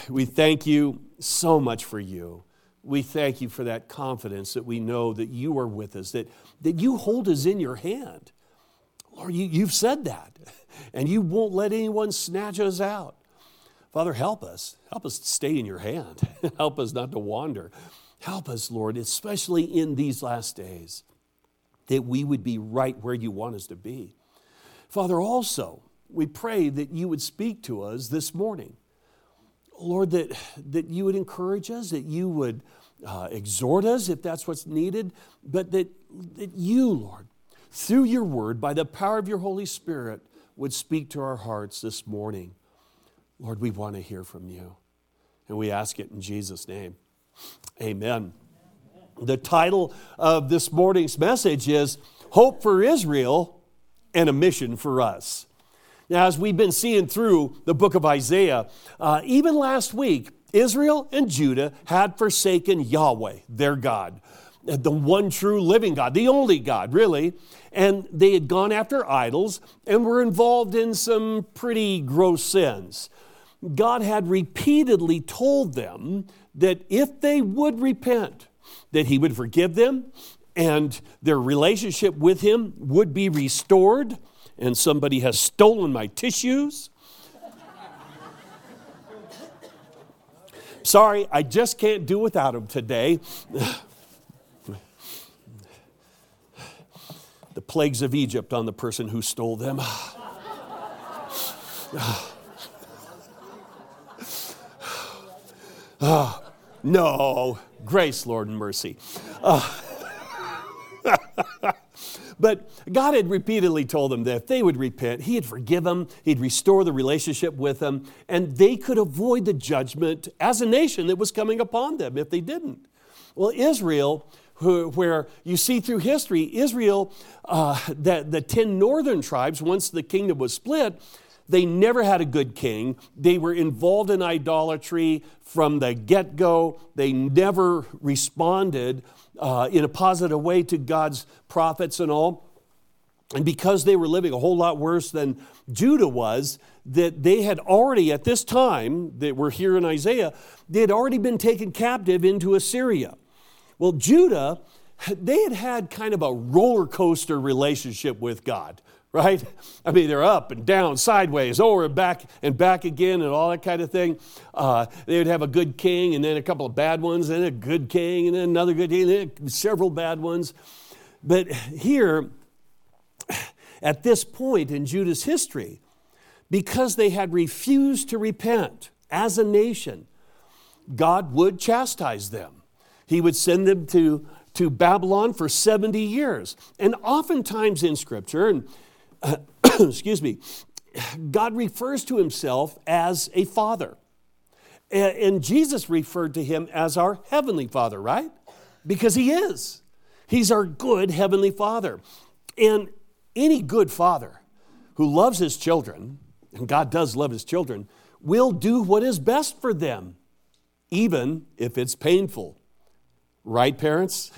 We thank you so much for you. We thank you for that confidence that we know that you are with us, that you hold us in your hand. Lord, you've said that, and you won't let anyone snatch us out. Father, help us. Help us to stay in your hand. Help us not to wander. Help us, Lord, especially in these last days, that we would be right where you want us to be. Father, also, we pray that you would speak to us this morning. Lord, that you would encourage us, that you would exhort us if that's what's needed, but that you, Lord, through your word, by the power of your Holy Spirit, would speak to our hearts this morning. Lord, we want to hear from you, and we ask it in Jesus' name. Amen. The title of this morning's message is Hope for Israel and a Mission for Us. Now, as we've been seeing through the book of Isaiah, even last week, Israel and Judah had forsaken Yahweh, their God, the one true living God, the only God, really. And they had gone after idols and were involved in some pretty gross sins. God had repeatedly told them that if they would repent, that he would forgive them and their relationship with him would be restored. And somebody has stolen my tissues. Sorry, I just can't do without them today. The plagues of Egypt on the person who stole them. No, grace, Lord, and mercy. But God had repeatedly told them that if they would repent, he'd forgive them, he'd restore the relationship with them, and they could avoid the judgment as a nation that was coming upon them if they didn't. Well, Israel, where you see through history, Israel, the 10 northern tribes, once the kingdom was split, they never had a good king. They were involved in idolatry from the get-go. They never responded in a positive way to God's prophets and all. And because they were living a whole lot worse than Judah was, that they had already, at this time that we're here in Isaiah, they had already been taken captive into Assyria. Well, Judah, they had had kind of a roller coaster relationship with God, right? I mean, they're up and down, sideways, over and back again, and all that kind of thing. They would have a good king, and then a couple of bad ones, and a good king, and then another good king, and then several bad ones. But here, at this point in Judah's history, because they had refused to repent as a nation, God would chastise them. He would send them to Babylon for 70 years. And oftentimes in Scripture, and excuse me, God refers to himself as a father. And Jesus referred to him as our heavenly Father, right? Because he is. He's our good heavenly Father. And any good father who loves his children, and God does love his children, will do what is best for them, even if it's painful. Right, parents?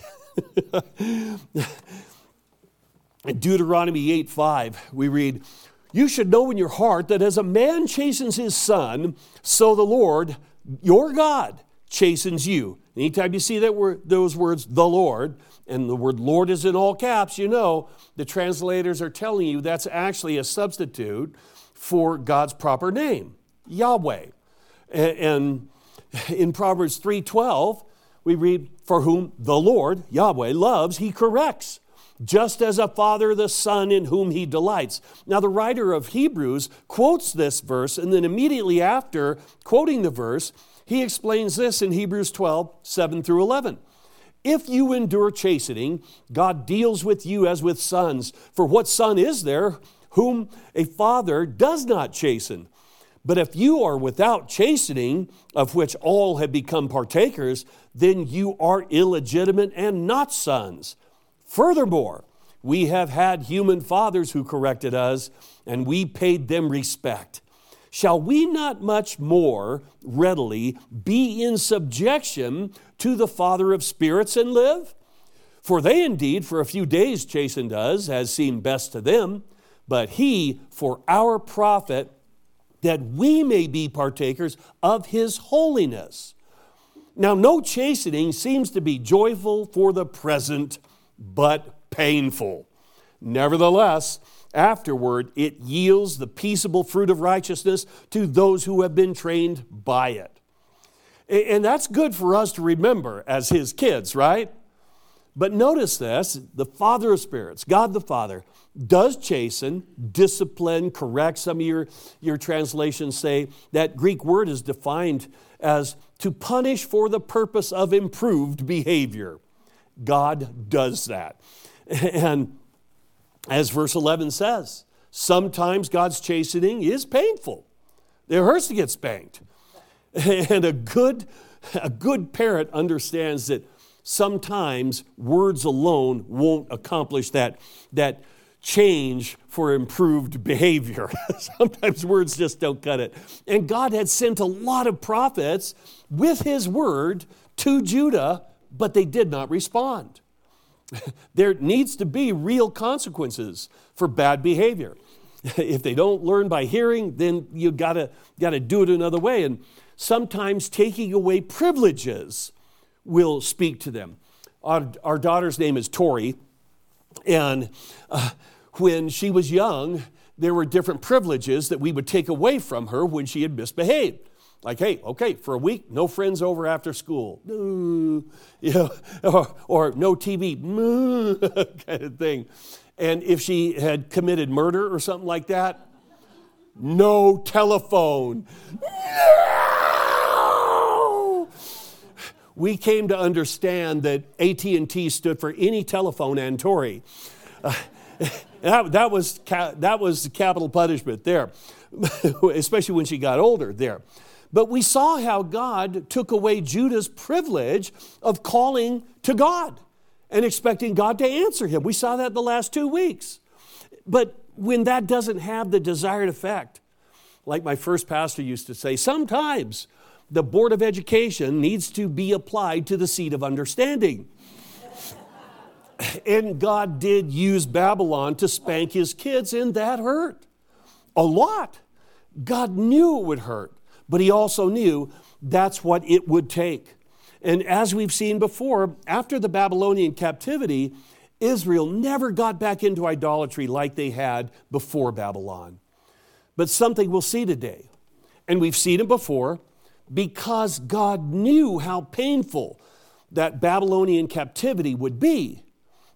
In Deuteronomy 8:5, we read, "You should know in your heart that as a man chastens his son, so the Lord, your God, chastens you." Anytime you see those words, the Lord, and the word Lord is in all caps, you know the translators are telling you that's actually a substitute for God's proper name, Yahweh. And in Proverbs 3:12, we read, "For whom the Lord, Yahweh, loves, he corrects, just as a father the son in whom he delights." Now, the writer of Hebrews quotes this verse, and then immediately after quoting the verse, he explains this in Hebrews 12:7-11. "If you endure chastening, God deals with you as with sons. For what son is there whom a father does not chasten? But if you are without chastening, of which all have become partakers, then you are illegitimate and not sons. Furthermore, we have had human fathers who corrected us, and we paid them respect. Shall we not much more readily be in subjection to the Father of spirits and live? For they indeed for a few days chastened us, as seemed best to them, but he for our profit, that we may be partakers of his holiness. Now, no chastening seems to be joyful for the present, but painful. Nevertheless, afterward, it yields the peaceable fruit of righteousness to those who have been trained by it. And that's good for us to remember as his kids, right? But notice this, the Father of spirits, God the Father, does chasten, discipline, correct. Some of your translations say that Greek word is defined as to punish for the purpose of improved behavior. God does that. And as verse 11 says, sometimes God's chastening is painful. It hurts to get spanked. And a good parent understands that sometimes words alone won't accomplish that change for improved behavior. Sometimes words just don't cut it. And God had sent a lot of prophets with his word to Judah, but they did not respond. There needs to be real consequences for bad behavior. If they don't learn by hearing, then you gotta do it another way. And sometimes taking away privileges will speak to them. Our daughter's name is Tori, and when she was young, there were different privileges that we would take away from her when she had misbehaved. Like, hey, okay, for a week, no friends over after school. Or no TV, kind of thing. And if she had committed murder or something like that, no telephone. No! We came to understand that AT&T stood for any telephone and Tory. That was capital punishment there, especially when she got older there. But we saw how God took away Judah's privilege of calling to God and expecting God to answer him. We saw that the last 2 weeks. But when that doesn't have the desired effect, like my first pastor used to say, sometimes the Board of Education needs to be applied to the seat of understanding. And God did use Babylon to spank his kids, and that hurt a lot. God knew it would hurt, but he also knew that's what it would take. And as we've seen before, after the Babylonian captivity, Israel never got back into idolatry like they had before Babylon. But something we'll see today, and we've seen it before, because God knew how painful that Babylonian captivity would be.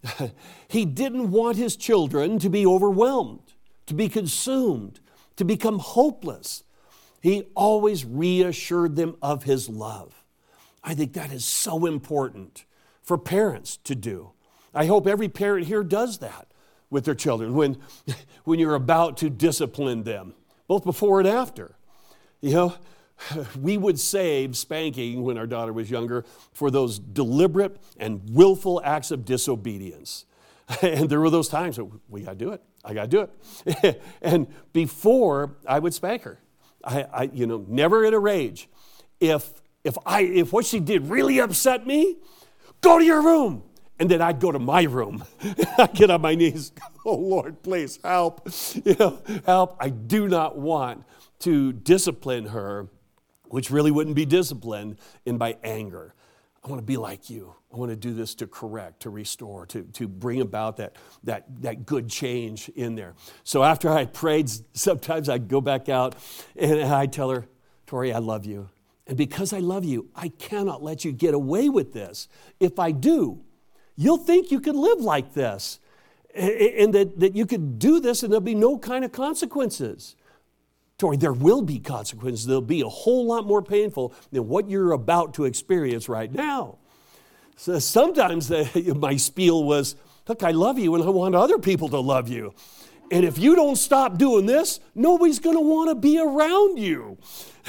He didn't want his children to be overwhelmed, to be consumed, to become hopeless. He always reassured them of his love. I think that is so important for parents to do. I hope every parent here does that with their children when you're about to discipline them, both before and after. You know, we would save spanking when our daughter was younger for those deliberate and willful acts of disobedience. And there were those times that we got to do it. I got to do it. And before I would spank her, I never in a rage. If what she did really upset me, go to your room. And then I'd go to my room. I'd get on my knees. Oh, Lord, please help. Help. I do not want to discipline her, which really wouldn't be discipline, in by anger. I want to be like you. I want to do this to correct, to restore, to bring about that good change in there. So after I prayed, sometimes I'd go back out and I'd tell her, Tori, I love you. And because I love you, I cannot let you get away with this. If I do, you'll think you can live like this and that you could do this and there'll be no kind of consequences. Tori, there will be consequences. They'll be a whole lot more painful than what you're about to experience right now. So sometimes my spiel was, look, I love you and I want other people to love you. And if you don't stop doing this, nobody's going to want to be around you.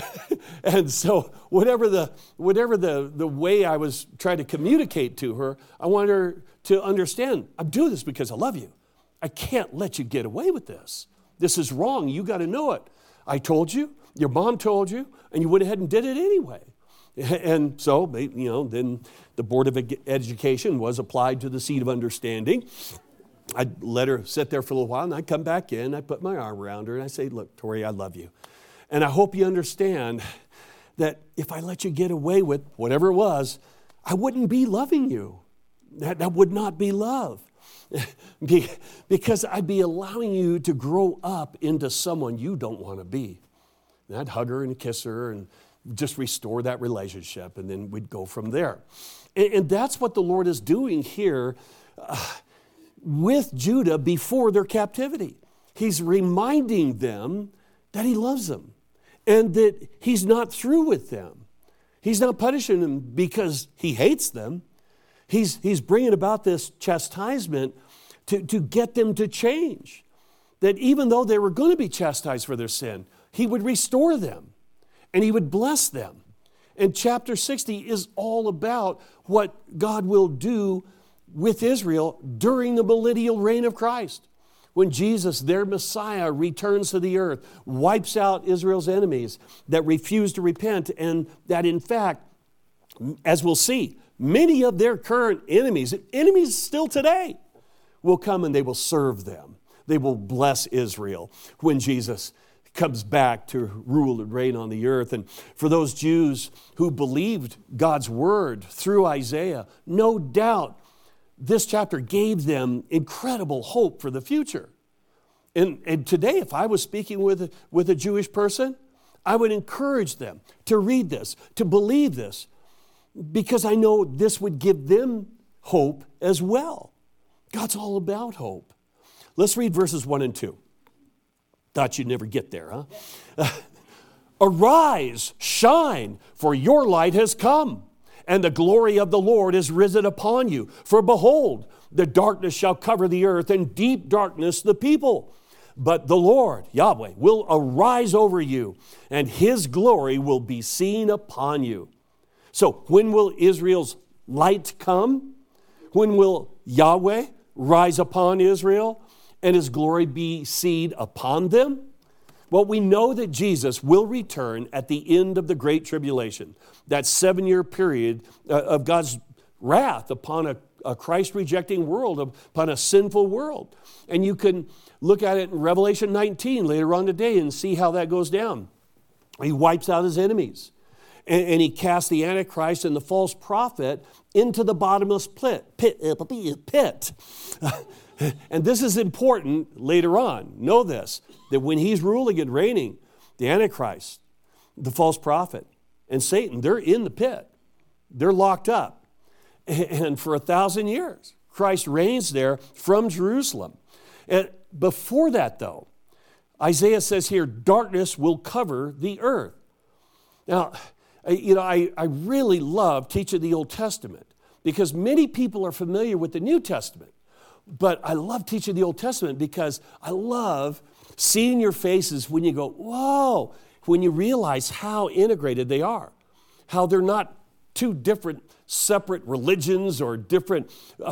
And so whatever the way I was trying to communicate to her, I want her to understand, I'm doing this because I love you. I can't let you get away with this. This is wrong. You got to know it. I told you, your mom told you, and you went ahead and did it anyway. And so, then the Board of Education was applied to the seat of understanding. I'd let her sit there for a little while, and I'd come back in, I'd put my arm around her, and I'd say, look, Tori, I love you. And I hope you understand that if I let you get away with whatever it was, I wouldn't be loving you. That would not be love. Because I'd be allowing you to grow up into someone you don't want to be. And I'd hug her and kiss her and just restore that relationship, and then we'd go from there. And that's what the Lord is doing here with Judah before their captivity. He's reminding them that he loves them and that he's not through with them. He's not punishing them because he hates them. He's bringing about this chastisement to get them to change. That even though they were going to be chastised for their sin, he would restore them and he would bless them. And chapter 60 is all about what God will do with Israel during the millennial reign of Christ. When Jesus, their Messiah, returns to the earth, wipes out Israel's enemies that refuse to repent, and that in fact, as we'll see, many of their current enemies still today, will come and they will serve them. They will bless Israel when Jesus comes back to rule and reign on the earth. And for those Jews who believed God's word through Isaiah, no doubt this chapter gave them incredible hope for the future. And today, if I was speaking with a Jewish person, I would encourage them to read this, to believe this, because I know this would give them hope as well. God's all about hope. Let's read verses 1 and 2. Thought you'd never get there, huh? Arise, shine, for your light has come, and the glory of the Lord is risen upon you. For behold, the darkness shall cover the earth, and deep darkness the people. But the Lord, Yahweh, will arise over you, and his glory will be seen upon you. So when will Israel's light come? When will Yahweh rise upon Israel and his glory be seen upon them? Well, we know that Jesus will return at the end of the Great Tribulation, that 7-year period of God's wrath upon a Christ-rejecting world, upon a sinful world. And you can look at it in Revelation 19 later on today and see how that goes down. He wipes out his enemies. And he casts the Antichrist and the false prophet into the bottomless pit. And this is important later on. Know this, that when he's ruling and reigning, the Antichrist, the false prophet, and Satan, they're in the pit. They're locked up. And for 1,000 years, Christ reigns there from Jerusalem. And before that, though, Isaiah says here, darkness will cover the earth. Now, I really love teaching the Old Testament because many people are familiar with the New Testament. But I love teaching the Old Testament because I love seeing your faces when you go, whoa, when you realize how integrated they are, how they're not two different separate religions or different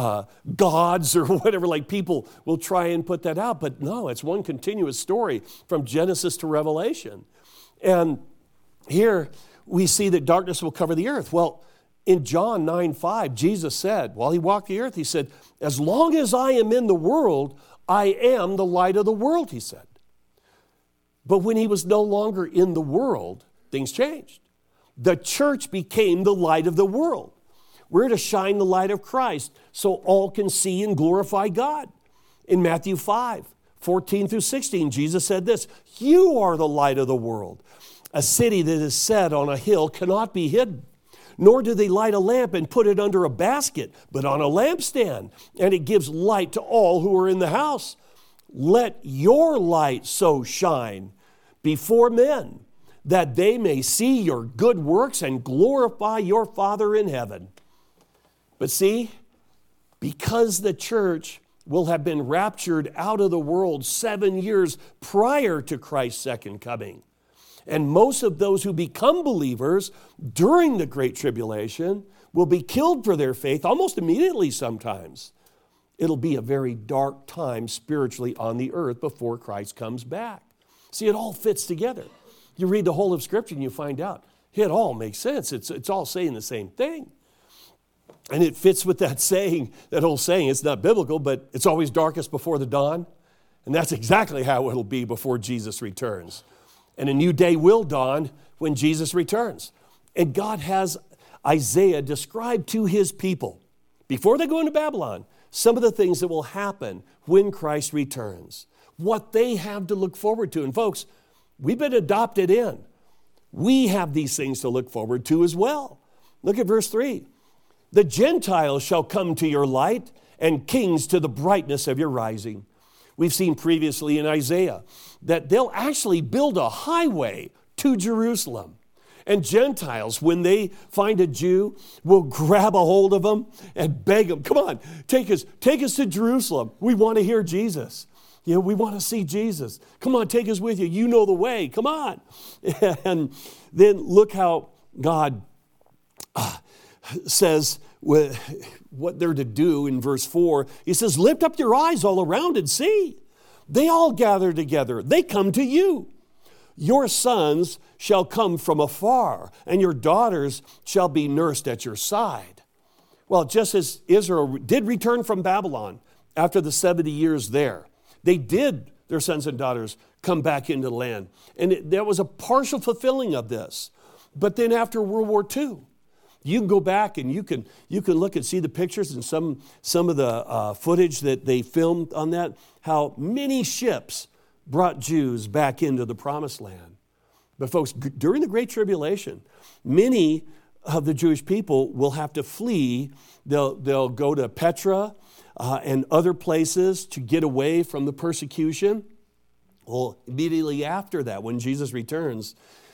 gods or whatever, like people will try and put that out. But no, it's one continuous story from Genesis to Revelation. And here we see that darkness will cover the earth. Well, in John 9:5, Jesus said, while he walked the earth, he said, as long as I am in the world, I am the light of the world, he said. But when he was no longer in the world, things changed. The church became the light of the world. We're to shine the light of Christ so all can see and glorify God. In Matthew 5:14 through 16, Jesus said this, you are the light of the world. A city that is set on a hill cannot be hidden. Nor do they light a lamp and put it under a basket, but on a lampstand, and it gives light to all who are in the house. Let your light so shine before men, that they may see your good works and glorify your Father in heaven. But see, because the church will have been raptured out of the world 7 years prior to Christ's second coming, and most of those who become believers during the Great Tribulation will be killed for their faith almost immediately sometimes. It'll be a very dark time spiritually on the earth before Christ comes back. See, it all fits together. You read the whole of Scripture and you find out it all makes sense. It's all saying the same thing. And it fits with that saying, that old saying, it's not biblical, but it's always darkest before the dawn. And that's exactly how it'll be before Jesus returns. And a new day will dawn when Jesus returns. And God has Isaiah describe to his people, before they go into Babylon, some of the things that will happen when Christ returns, what they have to look forward to. And folks, we've been adopted in. We have these things to look forward to as well. Look at verse 3. The Gentiles shall come to your light, and kings to the brightness of your rising. We've seen previously in Isaiah that they'll actually build a highway to Jerusalem. And Gentiles, when they find a Jew, will grab a hold of them and beg them, come on, take us to Jerusalem. We want to hear Jesus. We want to see Jesus. Come on, take us with you. You know the way. Come on. And then look how God says what they're to do in verse 4. He says, lift up your eyes all around and see. They all gather together. They come to you. Your sons shall come from afar, and your daughters shall be nursed at your side. Well, just as Israel did return from Babylon after the 70 years there, their sons and daughters, come back into the land. And there was a partial fulfilling of this. But then after World War II, you can go back and you can look and see the pictures and some of the footage that they filmed on that, how many ships brought Jews back into the Promised Land. But folks, during the Great Tribulation, many of the Jewish people will have to flee. They'll go to Petra and other places to get away from the persecution. Well, immediately after that, when Jesus returns,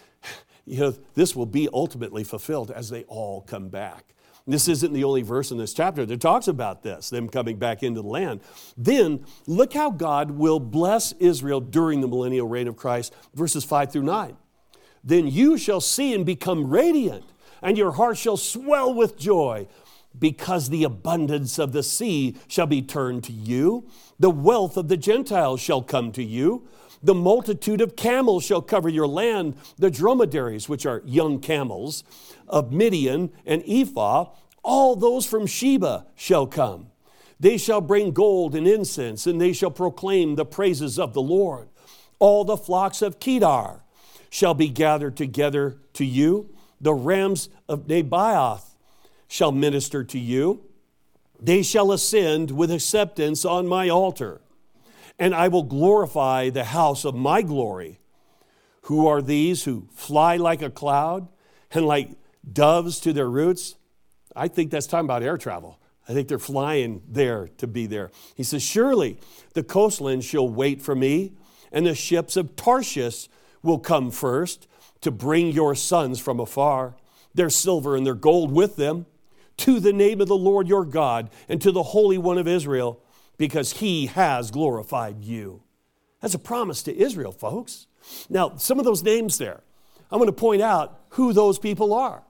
this will be ultimately fulfilled as they all come back. This isn't the only verse in this chapter that talks about this, them coming back into the land. Then, look how God will bless Israel during the millennial reign of Christ, verses 5 through 9. Then you shall see and become radiant, and your heart shall swell with joy, because the abundance of the sea shall be turned to you. The wealth of the Gentiles shall come to you. The multitude of camels shall cover your land. The dromedaries, which are young camels, of Midian and Ephah, all those from Sheba shall come. They shall bring gold and incense, and they shall proclaim the praises of the Lord. All the flocks of Kedar shall be gathered together to you. The rams of Nebaioth shall minister to you. They shall ascend with acceptance on my altar, and I will glorify the house of my glory. Who are these who fly like a cloud and like doves to their roots? I think that's talking about air travel. I think they're flying there to be there. He says, surely the coastland shall wait for me, and the ships of Tarshish will come first to bring your sons from afar, their silver and their gold with them, to the name of the Lord your God and to the Holy One of Israel, because he has glorified you. That's a promise to Israel, folks. Now, some of those names there, I'm going to point out who those people are,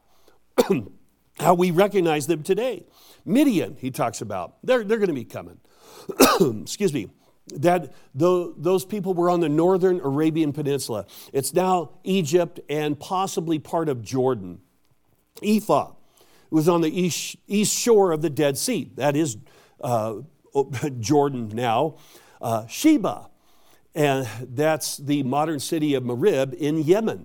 how we recognize them today. Midian, he talks about, they're going to be coming. Excuse me. Those people were on the northern Arabian Peninsula. It's now Egypt and possibly part of Jordan. Ephah was on the east shore of the Dead Sea. That is Jordan now. Sheba, and that's the modern city of Marib in Yemen.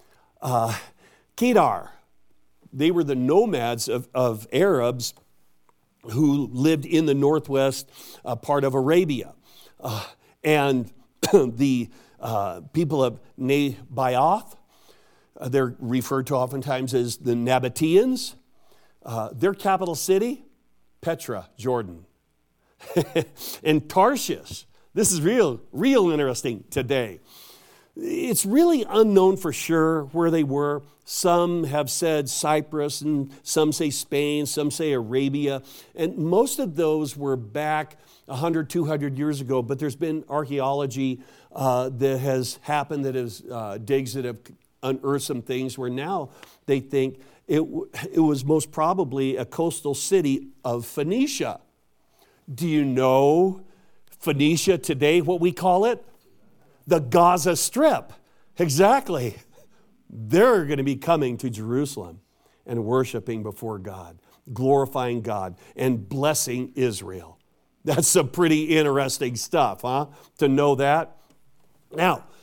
Kedar, they were the nomads of Arabs who lived in the northwest part of Arabia. And the people of Nebaioth, they're referred to oftentimes as the Nabateans. Their capital city, Petra, Jordan. And Tarshish, this is real interesting today. It's really unknown for sure where they were. Some have said Cyprus, and some say Spain, some say Arabia. And most of those were back 100, 200 years ago, but there's been archaeology that has happened, that is digs that have unearthed some things where now they think it was most probably a coastal city of Phoenicia. Do you know Phoenicia today, what we call it? The Gaza Strip. Exactly. They're going to be coming to Jerusalem and worshiping before God, glorifying God, and blessing Israel. That's some pretty interesting stuff, huh? To know that. Now,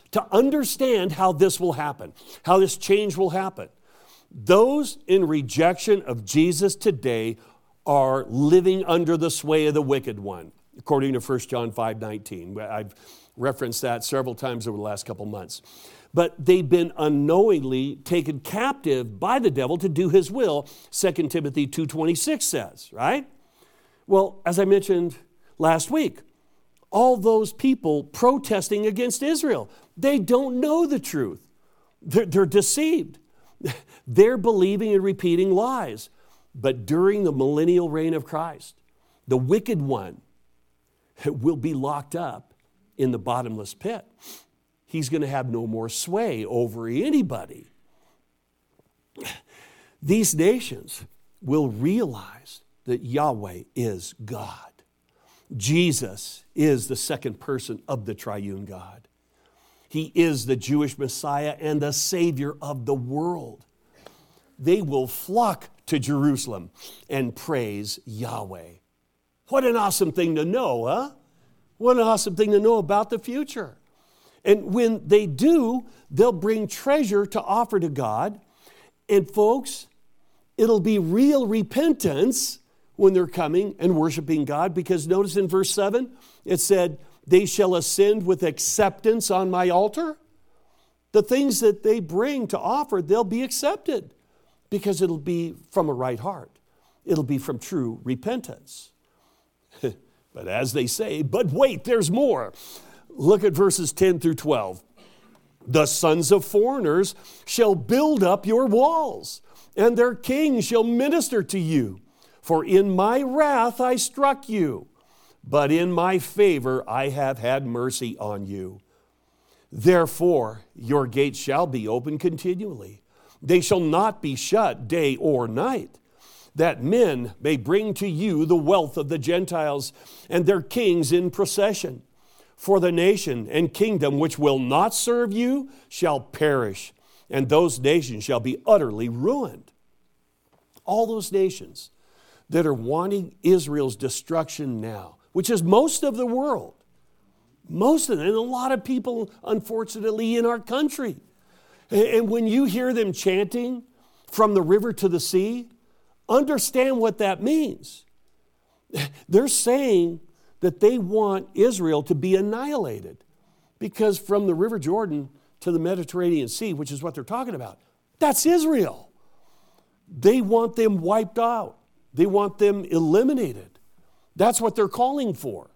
to understand how this will happen, how this change will happen. Those in rejection of Jesus today are living under the sway of the wicked one, according to 1 John 5:19. I've referenced that several times over the last couple months. But they've been unknowingly taken captive by the devil to do his will, 2 Timothy 2:26 says, right? Well, as I mentioned last week, all those people protesting against Israel, they don't know the truth. They're deceived. They're believing and repeating lies. But during the millennial reign of Christ, the wicked one will be locked up in the bottomless pit. He's going to have no more sway over anybody. These nations will realize that Yahweh is God. Jesus is the second person of the triune God. He is the Jewish Messiah and the Savior of the world. They will flock to Jerusalem and praise Yahweh. What an awesome thing to know, huh? What an awesome thing to know about the future. And when they do, they'll bring treasure to offer to God. And folks, it'll be real repentance when they're coming and worshiping God, because notice in verse 7, it said, they shall ascend with acceptance on my altar. The things that they bring to offer, they'll be accepted because it'll be from a right heart. It'll be from true repentance. But as they say, but wait, there's more. Look at verses 10 through 12. The sons of foreigners shall build up your walls, and their kings shall minister to you. For in my wrath I struck you, but in my favor I have had mercy on you. Therefore your gates shall be open continually. They shall not be shut day or night, that men may bring to you the wealth of the Gentiles and their kings in procession. For the nation and kingdom which will not serve you shall perish, and those nations shall be utterly ruined. All those nations that are wanting Israel's destruction now, which is most of the world, most of them, and a lot of people, unfortunately, in our country. And when you hear them chanting from the river to the sea, understand what that means. They're saying that they want Israel to be annihilated, because from the River Jordan to the Mediterranean Sea, which is what they're talking about, that's Israel. They want them wiped out. They want them eliminated. That's what they're calling for.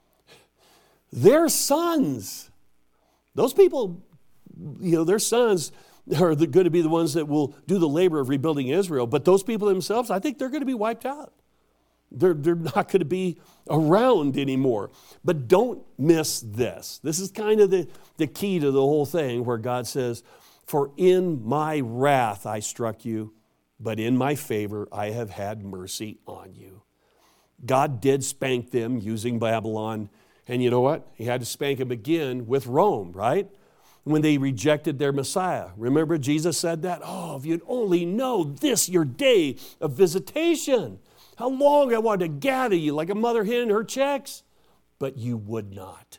Their sons, those people, their sons are going to be the ones that will do the labor of rebuilding Israel. But those people themselves, I think they're going to be wiped out. They're not going to be around anymore. But don't miss this. This is kind of the key to the whole thing, where God says, for in my wrath I struck you, but in my favor I have had mercy on you. God did spank them using Babylon. And you know what? He had to spank them again with Rome, right? When they rejected their Messiah. Remember Jesus said that? Oh, if you'd only know this, your day of visitation. How long I wanted to gather you like a mother hen her chicks. But you would not.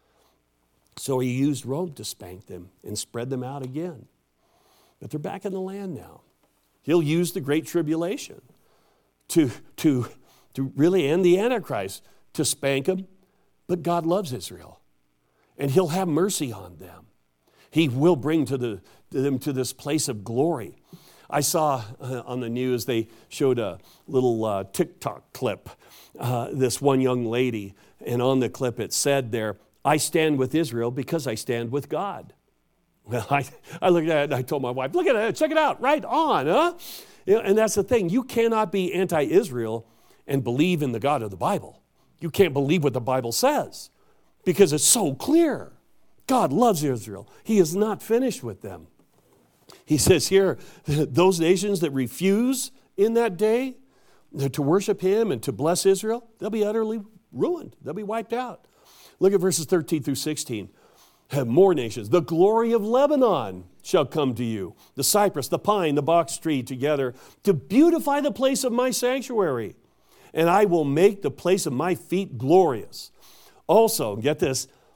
So he used Rome to spank them and spread them out again. But they're back in the land now. He'll use the Great Tribulation to really end the Antichrist, to spank them. But God loves Israel, and he'll have mercy on them. He will bring them to this place of glory. I saw on the news, they showed a little TikTok clip, this one young lady, and on the clip it said there, I stand with Israel because I stand with God. Well, I looked at it and I told my wife, look at it, check it out, right on, huh? And that's the thing, you cannot be anti-Israel and believe in the God of the Bible. You can't believe what the Bible says because it's so clear. God loves Israel. He is not finished with them. He says here, those nations that refuse in that day to worship him and to bless Israel, they'll be utterly ruined. They'll be wiped out. Look at verses 13 through 16. More nations. The glory of Lebanon shall come to you. The cypress, the pine, the box tree together to beautify the place of my sanctuary. And I will make the place of my feet glorious. Also, get this,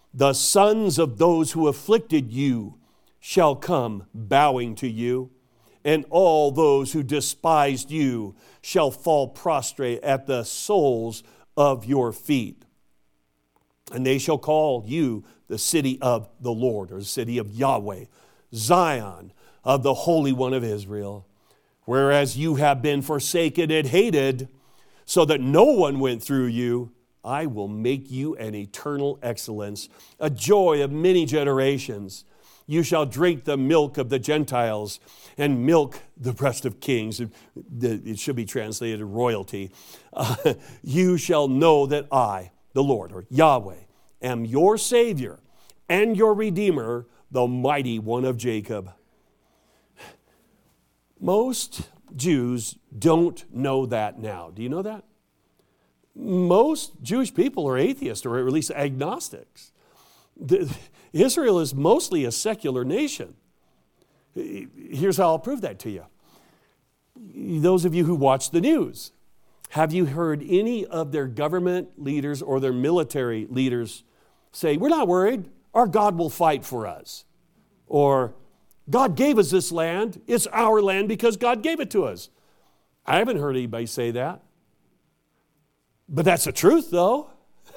The sons of those who afflicted you shall come bowing to you, and all those who despised you shall fall prostrate at the soles of your feet. And they shall call you the city of the Lord, or the city of Yahweh, Zion of the Holy One of Israel. Whereas you have been forsaken and hated, so that no one went through you, I will make you an eternal excellence, a joy of many generations. You shall drink the milk of the Gentiles and milk the breast of kings. It should be translated royalty. You shall know that I, the Lord, or Yahweh, am your Savior and your Redeemer, the mighty one of Jacob. Most Jews don't know that now. Do you know that? Most Jewish people are atheists, or at least agnostics. Israel is mostly a secular nation. Here's how I'll prove that to you. Those of you who watch the news, have you heard any of their government leaders or their military leaders say, we're not worried, our God will fight for us? Or, God gave us this land, it's our land because God gave it to us. I haven't heard anybody say that. But that's the truth, though.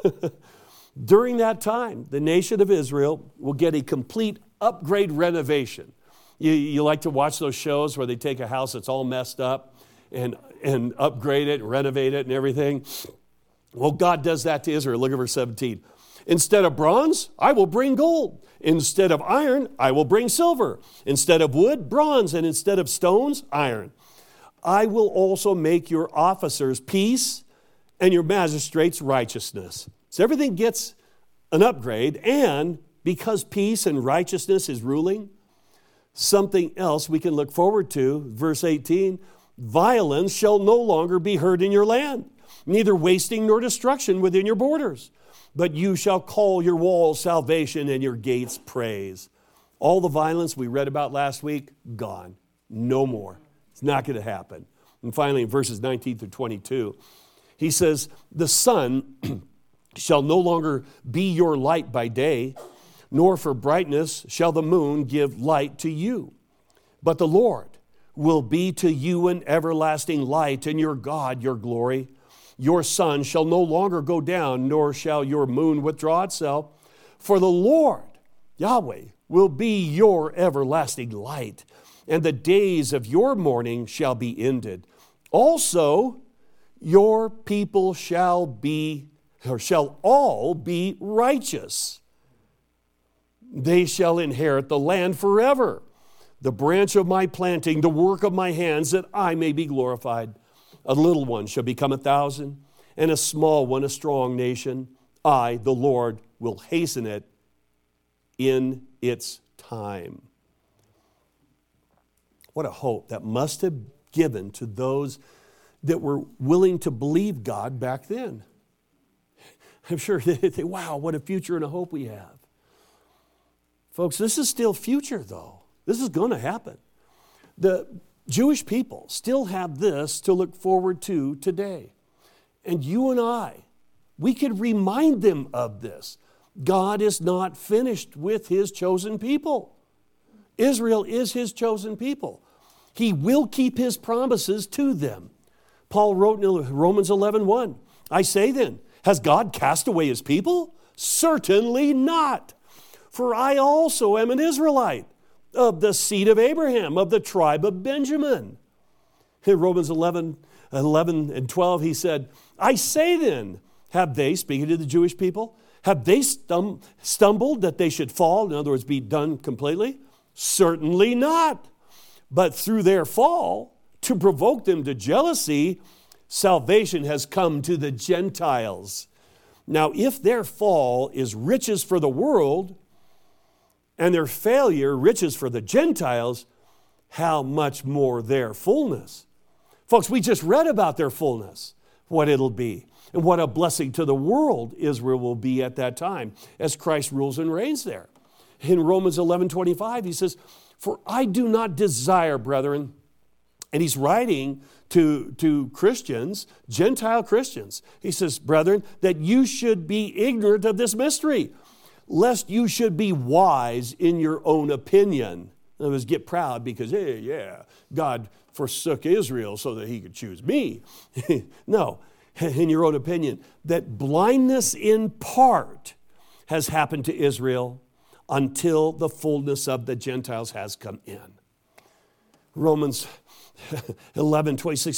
During that time, the nation of Israel will get a complete upgrade renovation. You like to watch those shows where they take a house that's all messed up and upgrade it, and renovate it and everything? Well, God does that to Israel. Look at verse 17. Instead of bronze, I will bring gold. Instead of iron, I will bring silver. Instead of wood, bronze. And instead of stones, iron. I will also make your officers peace and your magistrates righteousness. So everything gets an upgrade. And because peace and righteousness is ruling, something else we can look forward to. Verse 18, violence shall no longer be heard in your land, neither wasting nor destruction within your borders. But you shall call your walls salvation and your gates praise. All the violence we read about last week, gone. No more. It's not going to happen. And finally, in verses 19 through 22, he says, the sun shall no longer be your light by day, nor for brightness shall the moon give light to you. But the Lord will be to you an everlasting light, and your God your glory. Your sun shall no longer go down, nor shall your moon withdraw itself. For the Lord, Yahweh, will be your everlasting light, and the days of your mourning shall be ended. Also, your people shall all be righteous. They shall inherit the land forever, the branch of my planting, the work of my hands, that I may be glorified. A little one shall become 1,000, and a small one a strong nation. I, the Lord, will hasten it in its time. What a hope that must have given to those that were willing to believe God back then. I'm sure they think, wow, what a future and a hope we have. Folks, this is still future, though. This is going to happen. The Jewish people still have this to look forward to today. And you and I, we could remind them of this. God is not finished with His chosen people. Israel is His chosen people. He will keep His promises to them. Paul wrote in Romans 11:1, I say then, has God cast away His people? Certainly not. For I also am an Israelite, of the seed of Abraham, of the tribe of Benjamin. In Romans 11 and 12, he said, I say then, have they, speaking to the Jewish people, have they stumbled that they should fall? In other words, be done completely? Certainly not. But through their fall, to provoke them to jealousy, salvation has come to the Gentiles. Now, if their fall is riches for the world, and their failure riches for the Gentiles, how much more their fullness? Folks, we just read about their fullness, what it'll be, and what a blessing to the world Israel will be at that time as Christ rules and reigns there. In Romans 11:25, he says, for I do not desire, brethren, and he's writing to Christians, Gentile Christians. He says, brethren, that you should be ignorant of this mystery, lest you should be wise in your own opinion. In other words, get proud because, hey, yeah, God forsook Israel so that he could choose me. No, in your own opinion, that blindness in part has happened to Israel until the fullness of the Gentiles has come in. Romans 11, 26,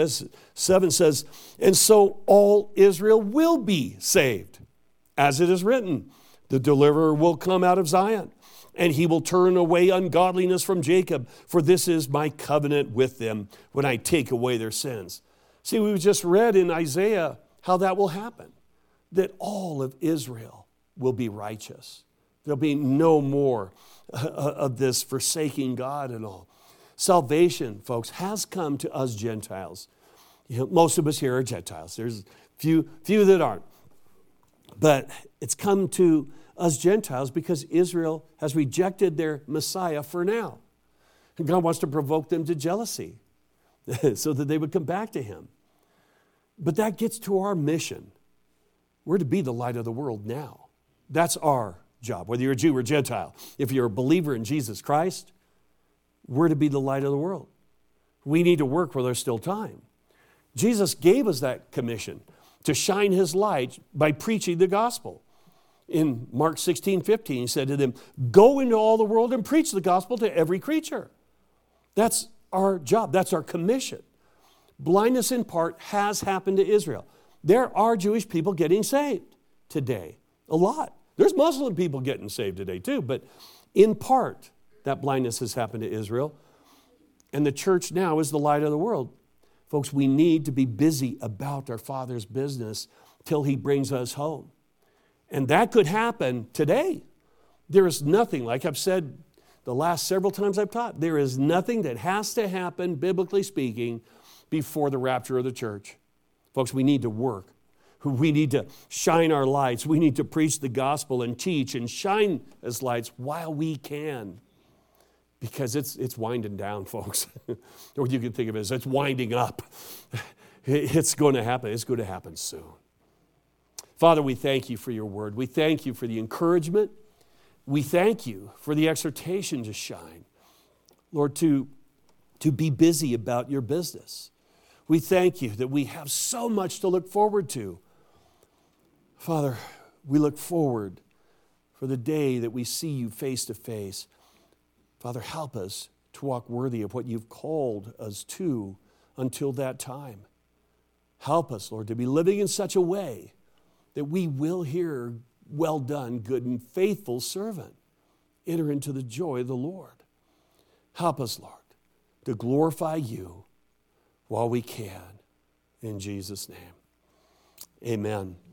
27 says, and so all Israel will be saved. As it is written, the deliverer will come out of Zion, and he will turn away ungodliness from Jacob, for this is my covenant with them when I take away their sins. See, we just read in Isaiah how that will happen, that all of Israel will be righteous. There'll be no more of this forsaking God and all. Salvation, folks, has come to us Gentiles. Most of us here are Gentiles. There's few that aren't. But it's come to us Gentiles because Israel has rejected their Messiah for now. And God wants to provoke them to jealousy so that they would come back to him. But that gets to our mission. We're to be the light of the world now. That's our job, whether you're a Jew or Gentile. If you're a believer in Jesus Christ, we're to be the light of the world. We need to work while there's still time. Jesus gave us that commission to shine his light by preaching the gospel. In Mark 16, 15, he said to them, go into all the world and preach the gospel to every creature. That's our job. That's our commission. Blindness in part has happened to Israel. There are Jewish people getting saved today. A lot. There's Muslim people getting saved today too, but in part, that blindness has happened to Israel. And the church now is the light of the world. Folks, we need to be busy about our Father's business till he brings us home. And that could happen today. There is nothing, like I've said the last several times I've taught, there is nothing that has to happen, biblically speaking, before the rapture of the church. Folks, we need to work. We need to shine our lights. We need to preach the gospel and teach and shine as lights while we can. Because it's winding down, folks. Or you can think of it as it's winding up. It's going to happen. It's going to happen soon. Father, we thank you for your word. We thank you for the encouragement. We thank you for the exhortation to shine. Lord, to be busy about your business. We thank you that we have so much to look forward to. Father, we look forward for the day that we see you face to face. Father, help us to walk worthy of what you've called us to until that time. Help us, Lord, to be living in such a way that we will hear, well done, good and faithful servant. Enter into the joy of the Lord. Help us, Lord, to glorify you while we can. In Jesus' name, amen.